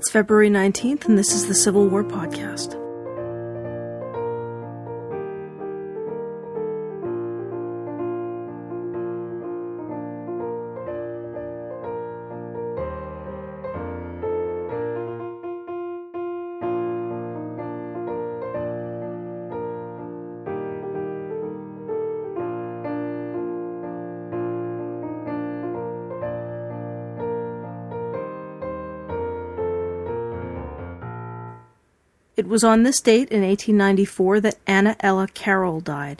It's February 19th, and this is the Civil War Podcast. It was on this date in 1894 that Anna Ella Carroll died.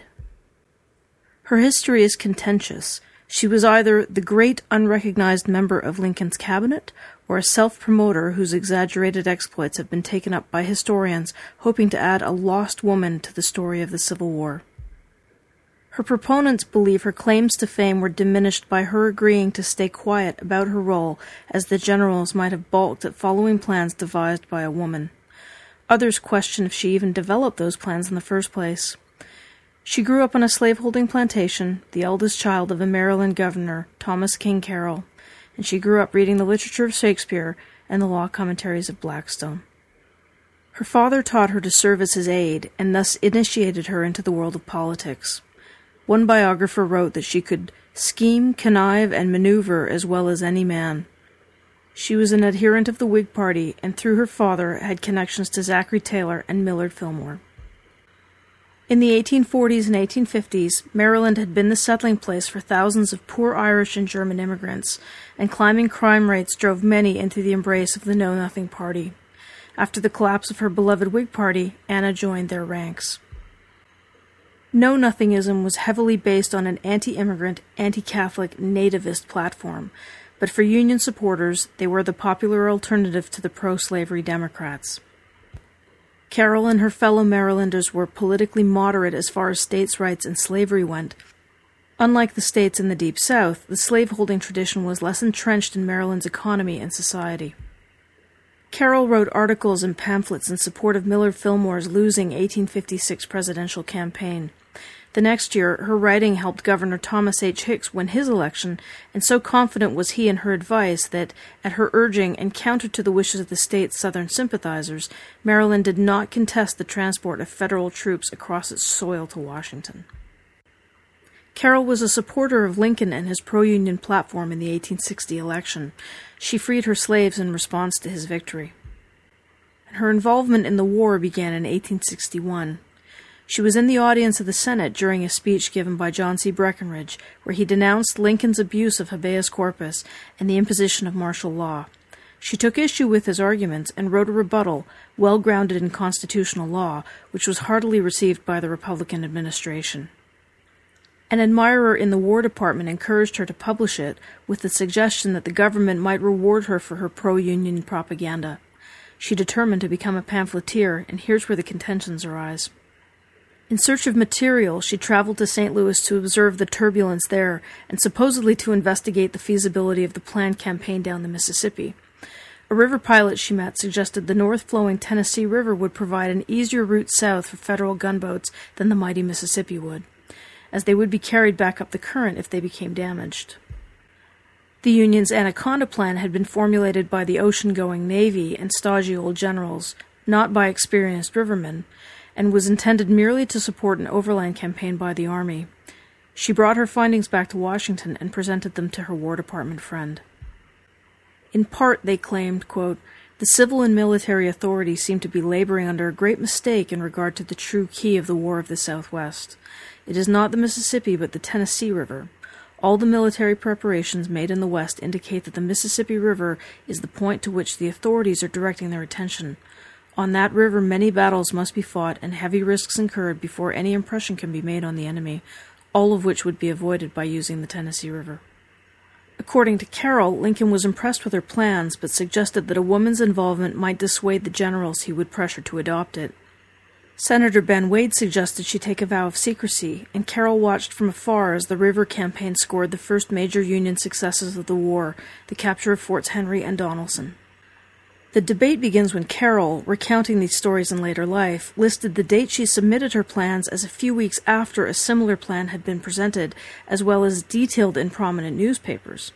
Her history is contentious. She was either the great unrecognized member of Lincoln's cabinet or a self-promoter whose exaggerated exploits have been taken up by historians hoping to add a lost woman to the story of the Civil War. Her proponents believe her claims to fame were diminished by her agreeing to stay quiet about her role, as the generals might have balked at following plans devised by a woman. Others question if she even developed those plans in the first place. She grew up on a slaveholding plantation, the eldest child of a Maryland governor, Thomas King Carroll, and she grew up reading the literature of Shakespeare and the law commentaries of Blackstone. Her father taught her to serve as his aide, and thus initiated her into the world of politics. One biographer wrote that she could scheme, connive, and maneuver as well as any man. She was an adherent of the Whig Party, and through her father had connections to Zachary Taylor and Millard Fillmore. In the 1840s and 1850s, Maryland had been the settling place for thousands of poor Irish and German immigrants, and climbing crime rates drove many into the embrace of the Know-Nothing Party. After the collapse of her beloved Whig Party, Anna joined their ranks. Know-Nothingism was heavily based on an anti-immigrant, anti-Catholic, nativist platform, but for Union supporters, they were the popular alternative to the pro-slavery Democrats. Carroll and her fellow Marylanders were politically moderate as far as states' rights and slavery went. Unlike the states in the Deep South, the slaveholding tradition was less entrenched in Maryland's economy and society. Carroll wrote articles and pamphlets in support of Millard Fillmore's losing 1856 presidential campaign. The next year, her writing helped Governor Thomas H. Hicks win his election, and so confident was he in her advice that, at her urging and counter to the wishes of the state's Southern sympathizers, Maryland did not contest the transport of federal troops across its soil to Washington. Carroll was a supporter of Lincoln and his pro-Union platform in the 1860 election. She freed her slaves in response to his victory. Her involvement in the war began in 1861. She was in the audience of the Senate during a speech given by John C. Breckinridge, where he denounced Lincoln's abuse of habeas corpus and the imposition of martial law. She took issue with his arguments and wrote a rebuttal, well grounded in constitutional law, which was heartily received by the Republican administration. An admirer in the War Department encouraged her to publish it, with the suggestion that the government might reward her for her pro-Union propaganda. She determined to become a pamphleteer, and here's where the contentions arise. In search of material, she traveled to St. Louis to observe the turbulence there and supposedly to investigate the feasibility of the planned campaign down the Mississippi. A river pilot she met suggested the north-flowing Tennessee River would provide an easier route south for federal gunboats than the mighty Mississippi would, as they would be carried back up the current if they became damaged. The Union's Anaconda Plan had been formulated by the ocean-going Navy and stodgy old generals, not by experienced rivermen, and was intended merely to support an overland campaign by the Army. She brought her findings back to Washington and presented them to her War Department friend. In part, they claimed, quote, "The civil and military authorities seem to be laboring under a great mistake in regard to the true key of the War of the Southwest. It is not the Mississippi but the Tennessee River. All the military preparations made in the West indicate that the Mississippi River is the point to which the authorities are directing their attention. On that river many battles must be fought and heavy risks incurred before any impression can be made on the enemy, all of which would be avoided by using the Tennessee River." According to Carroll, Lincoln was impressed with her plans, but suggested that a woman's involvement might dissuade the generals he would pressure to adopt it. Senator Ben Wade suggested she take a vow of secrecy, and Carroll watched from afar as the river campaign scored the first major Union successes of the war, the capture of Forts Henry and Donelson. The debate begins when Carroll, recounting these stories in later life, listed the date she submitted her plans as a few weeks after a similar plan had been presented, as well as detailed in prominent newspapers.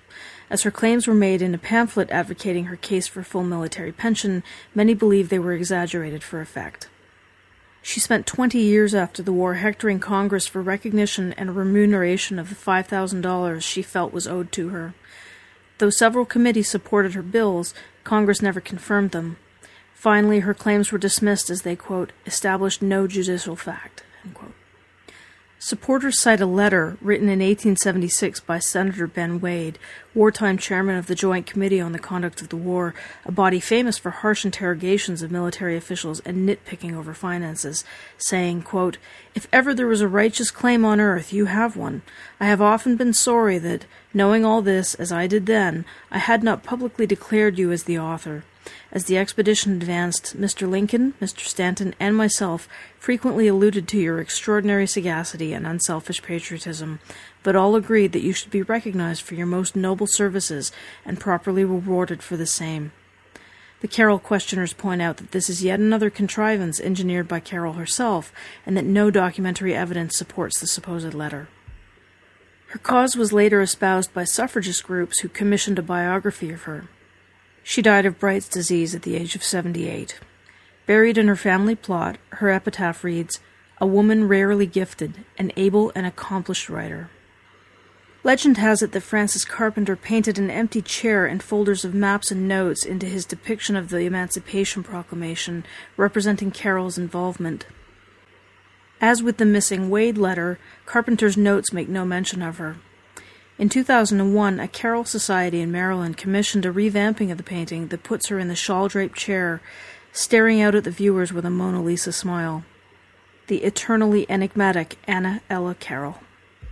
As her claims were made in a pamphlet advocating her case for full military pension, many believe they were exaggerated for effect. She spent 20 years after the war hectoring Congress for recognition and remuneration of the $5,000 she felt was owed to her. Though several committees supported her bills, Congress never confirmed them. Finally, her claims were dismissed as they, quote, established no judicial fact, end quote. Supporters cite a letter written in 1876 by Senator Ben Wade, wartime chairman of the Joint Committee on the Conduct of the War, a body famous for harsh interrogations of military officials and nitpicking over finances, saying, quote, if ever there was a righteous claim on earth, you have one. I have often been sorry that, knowing all this, as I did then, I had not publicly declared you as the author. As the expedition advanced, Mr. Lincoln, Mr. Stanton, and myself frequently alluded to your extraordinary sagacity and unselfish patriotism, but all agreed that you should be recognized for your most noble services and properly rewarded for the same. The Carroll questioners point out that this is yet another contrivance engineered by Carroll herself, and that no documentary evidence supports the supposed letter. Her cause was later espoused by suffragist groups who commissioned a biography of her. She died of Bright's disease at the age of 78. Buried in her family plot, her epitaph reads, a woman rarely gifted, an able and accomplished writer. Legend has it that Francis Carpenter painted an empty chair and folders of maps and notes into his depiction of the Emancipation Proclamation, representing Carroll's involvement. As with the missing Wade letter, Carpenter's notes make no mention of her. In 2001, a Carroll Society in Maryland commissioned a revamping of the painting that puts her in the shawl-draped chair, staring out at the viewers with a Mona Lisa smile. The eternally enigmatic Anna Ella Carroll.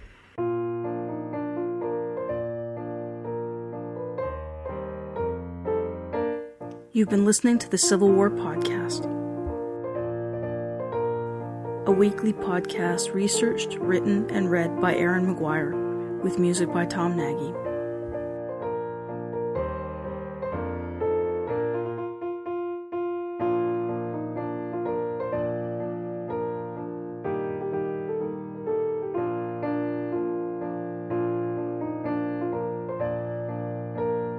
You've been listening to the Civil War Podcast, a weekly podcast researched, written, and read by Aaron McGuire, with music by Tom Nagy.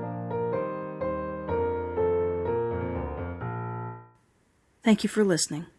Thank you for listening.